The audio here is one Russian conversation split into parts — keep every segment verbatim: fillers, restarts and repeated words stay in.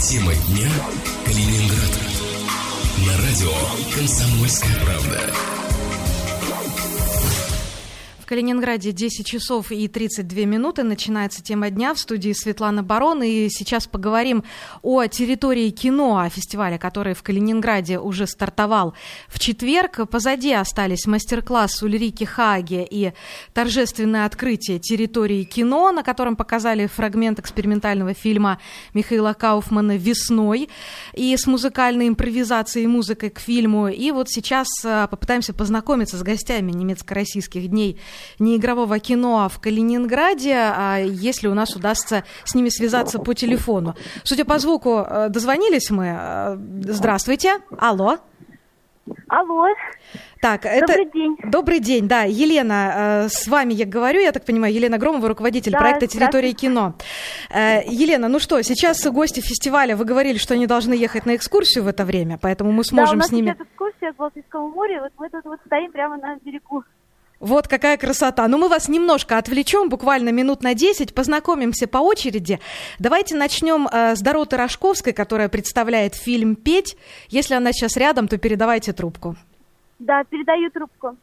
Тема дня Калининград. На радио «Комсомольская правда». В Калининграде десять часов и тридцать две минуты. Начинается тема дня. В студии Светлана Барон. И сейчас поговорим о территории кино, о фестивале, который в Калининграде уже стартовал в четверг. Позади остались мастер-класс Ульрики Хаге и торжественное открытие территории кино, на котором показали фрагмент экспериментального фильма Михаила Кауфмана «Весной» и с музыкальной импровизацией и музыкой к фильму. И вот сейчас попытаемся познакомиться с гостями немецко-российских дней неигрового кино в Калининграде, если у нас удастся с ними связаться по телефону. Судя по звуку, дозвонились мы. Здравствуйте. Алло. Алло. Так, это... Добрый день. Добрый день, да. Елена, с вами я говорю, я так понимаю, Елена Громова, руководитель да, проекта «Территория кино». Елена, ну что, сейчас гости фестиваля, вы говорили, что они должны ехать на экскурсию в это время, поэтому мы сможем да, с ними... Да, у нас сейчас экскурсия к Балтийскому морю, вот мы тут вот стоим прямо на берегу. Вот какая красота. Ну, мы вас немножко отвлечем, буквально минут на десять, познакомимся по очереди. Давайте начнем э, с Дороты Рожковской, которая представляет фильм «Петь». Если она сейчас рядом, то передавайте трубку. Да, передаю трубку.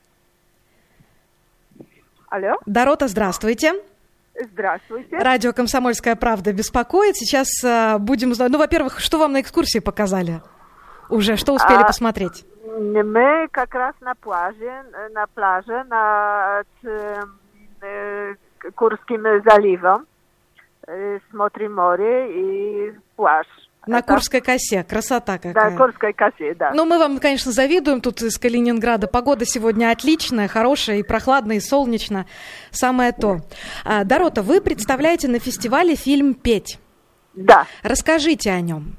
Алло. Дорота, здравствуйте. Здравствуйте. Радио «Комсомольская правда» беспокоит. Сейчас э, будем узнать... Ну, во-первых, что вам на экскурсии показали? Уже, что успели а... посмотреть? Мы как раз на пляже, на пляже над э, Курским заливом э, смотрим море и пляж. На Это... Курской косе. Красота какая. Да, Курской косе, да. Ну, мы вам, конечно, завидуем тут из Калининграда. Погода сегодня отличная, хорошая, и прохладно, и солнечно. Самое то. А, Дорота, вы представляете на фестивале фильм «Петь». Да. Расскажите о нем.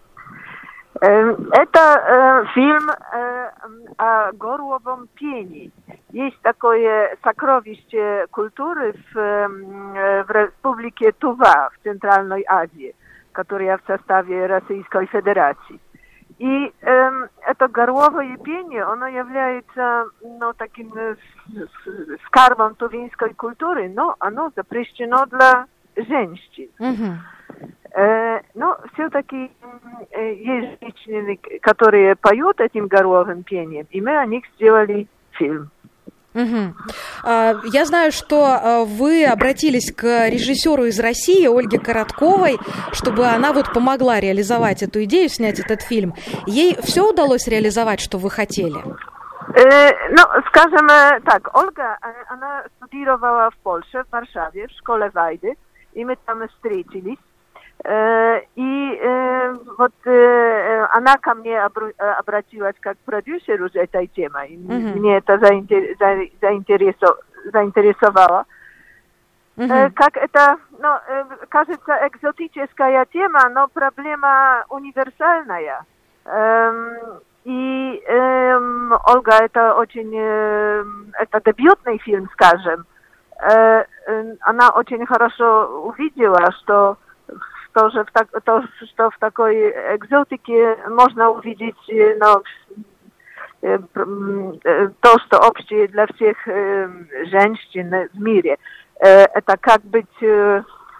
Это э, фильм э, о горловом пении. Есть такое сокровище культуры в, э, в Республике Тува в Центральной Азии, которая в составе Российской Федерации. И э, это горловое пение, оно является ну, таким э, скарбом тувинской культуры, но оно запрещено для женщин. Uh-huh. Э, но все-таки э, есть женщины, которые поют этим горловым пением, и мы о них сделали фильм. Угу. Я знаю, что вы обратились к режиссеру из России, Ольге Коротковой, чтобы она вот помогла реализовать эту идею, снять этот фильм. Ей все удалось реализовать, что вы хотели? Э, ну, скажем так, Ольга, она студировала в Польше, в Варшаве, в школе Вайды, и мы там встретились. Э, и э, вот э, она ко мне обру- обратилась как к продюсеру этой темы. Uh-huh. Мне это заинтер- за- заинтересо- заинтересовало. Uh-huh. Э, как это, ну, э, кажется, экзотическая тема, но проблема универсальная. Э, и э, Ольга, это очень, э, это дебютный фильм, скажем. Э, э, она очень хорошо увидела, что То, что в, так, то, что в такой экзотике можно увидеть ну, то, что общее для всех э, женщин в мире. Э, это как быть э,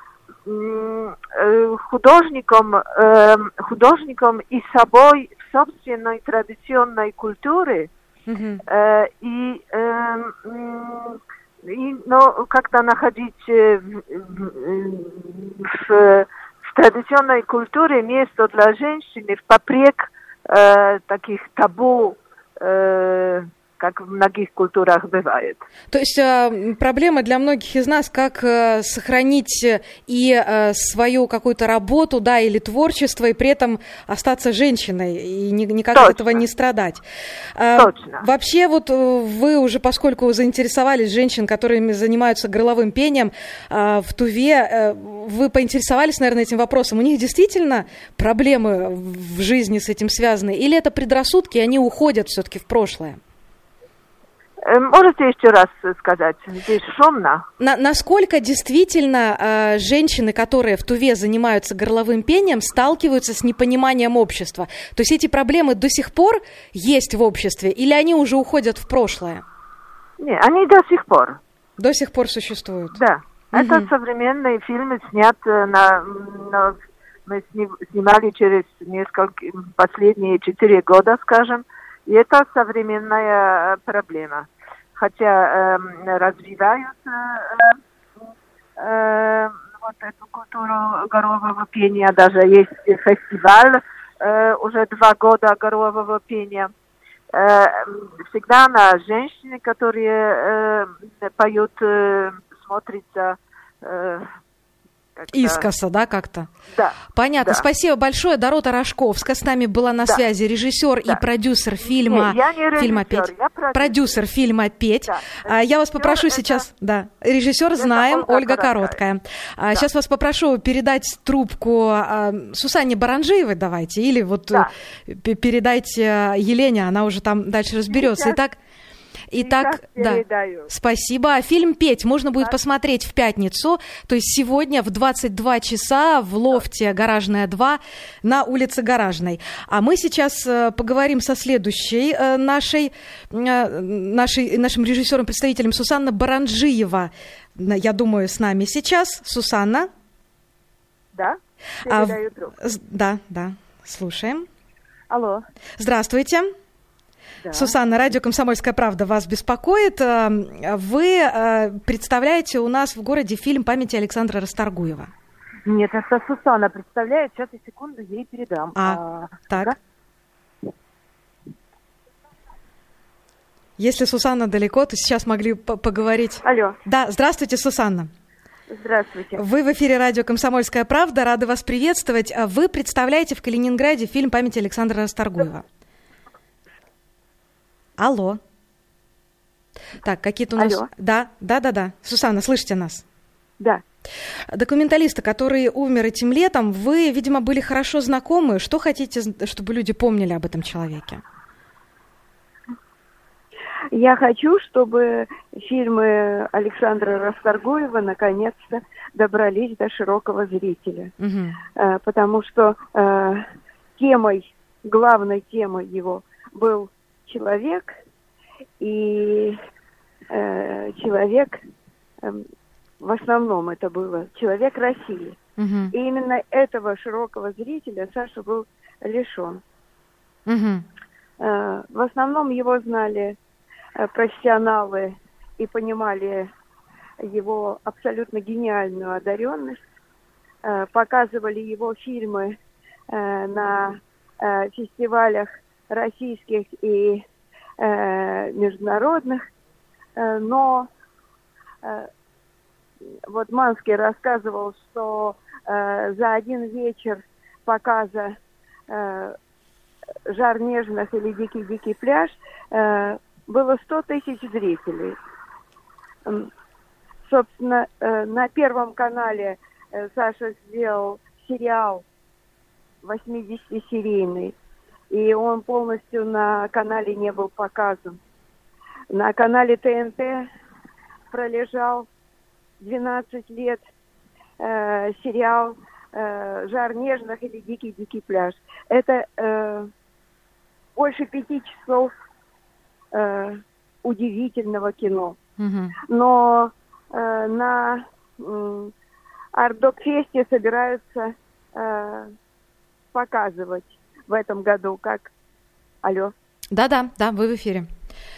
э, художником, э, художником и собой в собственной традиционной культуре. Mm-hmm. Э, и э, и ну, как-то находить э, в, в В традиционной культуре место для женщины впоперек э, таких табу, э, как в многих культурах бывает. То есть э, проблема для многих из нас, как э, сохранить и э, свою какую-то работу, да, или творчество, и при этом остаться женщиной, и ни, никак от этого не страдать. Э, Точно. Вообще, вот вы уже, поскольку заинтересовались женщин, которые занимаются горловым пением э, в Туве, э, вы поинтересовались, наверное, этим вопросом. У них действительно проблемы в жизни с этим связаны? Или это предрассудки, и они уходят все-таки в прошлое? Можете еще раз сказать? Здесь шумно. На, насколько действительно э, женщины, которые в Туве занимаются горловым пением, сталкиваются с непониманием общества? То есть эти проблемы до сих пор есть в обществе, или они уже уходят в прошлое? Нет, они до сих пор. До сих пор существуют? Да. Угу. Это современные фильмы, снят на, на мы снимали через несколько, последние четыре года, скажем, и это современная проблема. Хотя э, развивают э, э, вот эту культуру горлового пения, даже есть фестиваль э, уже два года горлового пения. Э, всегда на женщины, которые э, поют, э, смотрится э, искоса, да, как-то? Да. Понятно. Да. Спасибо большое. Дорота Рожковская с нами была на да. связи, режиссер да. и продюсер фильма, не, я не режиссер, фильма «Петь». Я продюсер. продюсер фильма «Петь». Да. Я вас попрошу это... сейчас... Да. Режиссер знаем, Ольга, Ольга Короткая. Да. Сейчас вас попрошу передать трубку Сусанне Баранжиевой, давайте, или вот да. передайте Елене, она уже там дальше разберется. Сейчас. Итак, Итак, да, спасибо. Фильм «Петь» можно будет посмотреть в пятницу, то есть сегодня в двадцать два часа в лофте «Гаражная два» на улице Гаражной. А мы сейчас поговорим со следующей нашей, нашей, нашим режиссером-представителем Сусанна Баранжиева. Я думаю, с нами сейчас. Сусанна? Да, а, да, да, слушаем. Алло. Здравствуйте. Да. Сусанна, радио «Комсомольская правда» вас беспокоит. Вы представляете у нас в городе фильм памяти Александра Расторгуева. Нет, это Сусанна представляет. Сейчас я секунду ей передам. А, а так. Да? Если Сусанна далеко, то сейчас могли поговорить. Алло. Да, здравствуйте, Сусанна. Здравствуйте. Вы в эфире радио «Комсомольская правда». Рада вас приветствовать. Вы представляете в Калининграде фильм памяти Александра Расторгуева. Алло. Так, какие-то у нас... Алло. Да, да, да, да. Сусанна, слышите нас? Да. Документалиста, который умер этим летом, вы, видимо, были хорошо знакомы. Что хотите, чтобы люди помнили об этом человеке? Я хочу, чтобы фильмы Александра Расторгуева наконец-то добрались до широкого зрителя. Угу. Потому что э, темой, главной темой его был человек, и э, человек, э, в основном это было человек России. Uh-huh. И именно этого широкого зрителя Саша был лишен. Uh-huh. Э, в основном его знали э, профессионалы и понимали его абсолютно гениальную одаренность, э, показывали его фильмы э, на э, фестивалях российских и э, международных, э, но э, вот Манский рассказывал, что э, за один вечер показа э, «Жар нежных» или «Дикий-дикий пляж» э, было сто тысяч зрителей. Э, собственно, э, на Первом канале э, Саша сделал сериал восьмидесятисерийный, и он полностью на канале не был показан. На канале ТНТ пролежал двенадцать лет э, сериал э, «Жар нежных» или «Дикий-дикий пляж». Это э, больше пяти часов э, удивительного кино. Mm-hmm. Но э, на э, Арт-Док-фесте собираются э, показывать в этом году, как... Алло. Да-да, да, вы в эфире.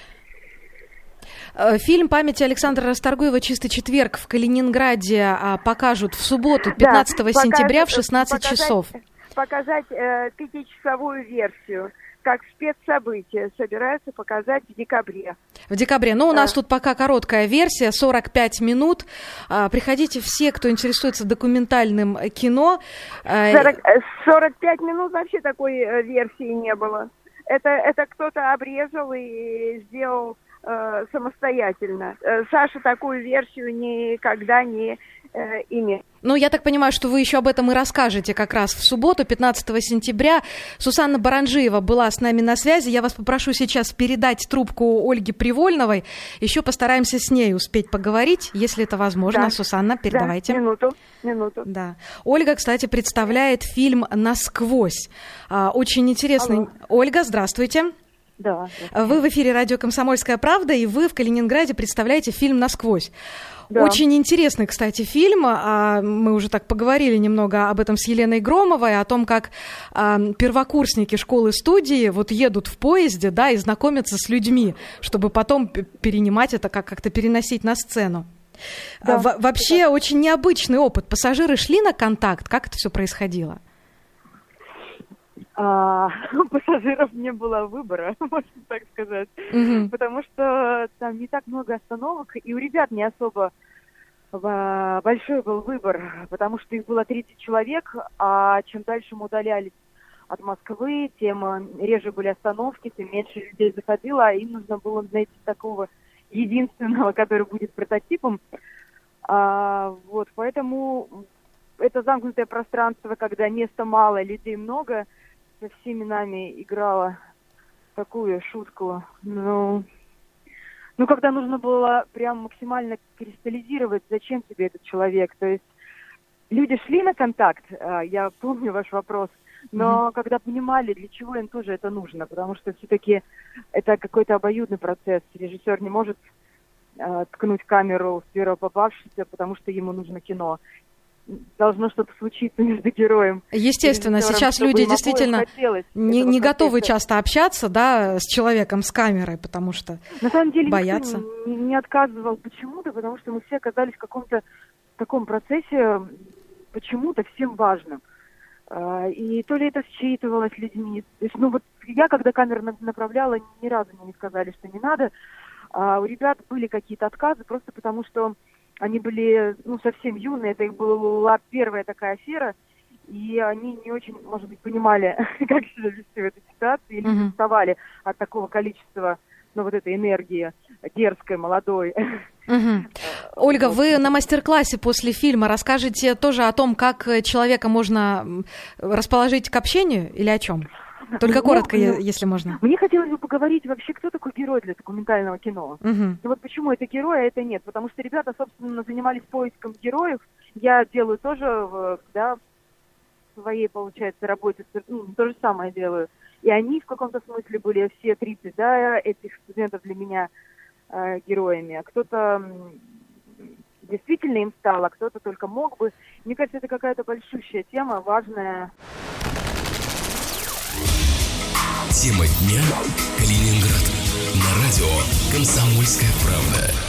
Фильм памяти Александра Расторгуева «Чистый четверг» в Калининграде покажут в субботу, пятнадцатого да, сентября в шестнадцать показать, часов. Показать э, пятичасовую версию, как спецсобытие, собираются показать в декабре. В декабре. Ну, у нас а. тут пока короткая версия, сорок пять минут. Приходите все, кто интересуется документальным кино. сорок, сорок пять минут вообще такой версии не было. Это, это кто-то обрезал и сделал э, самостоятельно. Саша такую версию никогда не э, имел. Ну, я так понимаю, что вы еще об этом и расскажете как раз в субботу, пятнадцатого сентября. Сусанна Баранжиева была с нами на связи. Я вас попрошу сейчас передать трубку Ольге Привольновой. Еще постараемся с ней успеть поговорить, если это возможно. Да. Сусанна, передавайте. Да, минуту, минуту. Да. Ольга, кстати, представляет фильм «Насквозь». Очень интересный. Алло. Ольга, здравствуйте. Да. Вы в эфире радио «Комсомольская правда», и вы в Калининграде представляете фильм «Насквозь». Да. Очень интересный, кстати, фильм. Мы уже так поговорили немного об этом с Еленой Громовой, о том, как первокурсники школы-студии вот едут в поезде, да, и знакомятся с людьми, чтобы потом перенимать это, как- как-то переносить на сцену. Да. Во- вообще да. Очень необычный опыт. Пассажиры шли на контакт? Как это все происходило? А, у пассажиров не было выбора, можно так сказать, Мгм. потому что там не так много остановок, и у ребят не особо а, большой был выбор, потому что их было тридцать человек, а чем дальше мы удалялись от Москвы, тем а, реже были остановки, тем меньше людей заходило, а им нужно было найти такого единственного, который будет прототипом. А, вот, поэтому это замкнутое пространство, когда места мало, людей много, со всеми нами играла такую шутку. Ну, ну, когда нужно было прям максимально кристаллизировать, зачем тебе этот человек. То есть люди шли на контакт, а, я помню ваш вопрос, но mm-hmm. когда понимали, для чего им тоже это нужно, потому что все-таки это какой-то обоюдный процесс. Режиссер не может а, ткнуть камеру в первого попавшегося, потому что ему нужно кино. Должно что-то случиться между героем. Естественно, сейчас люди действительно не, не готовы часто общаться, да, с человеком с камерой, потому что на самом деле боятся. Никто не, не отказывал почему-то, потому что мы все оказались в каком-то таком процессе, почему-то всем важным. И то ли это считывалось людьми. То есть, ну вот я, когда камеру направляла, ни разу мне не сказали, что не надо. А у ребят были какие-то отказы, просто потому что они были, ну, совсем юные, это их была первая такая афера, и они не очень, может быть, понимали, как себя вести в этой ситуации, или Mm-hmm. уставали от такого количества, ну, вот этой энергии дерзкой, молодой. Угу. Ольга, вы на мастер-классе после фильма расскажете тоже о том, как человека можно расположить к общению, или о чем? Только коротко, мне, если можно. Мне хотелось бы поговорить вообще, кто такой герой для документального кино. Угу. И вот почему это герой, а это нет. Потому что ребята, собственно, занимались поиском героев. Я делаю тоже, да, в своей, получается, работе, ну, то же самое делаю. И они в каком-то смысле были все тридцать, да, этих студентов для меня э, героями. А кто-то действительно им стал, а кто-то только мог бы. Мне кажется, это какая-то большущая тема, важная. Тема дня. Калининград. На радио «Комсомольская правда».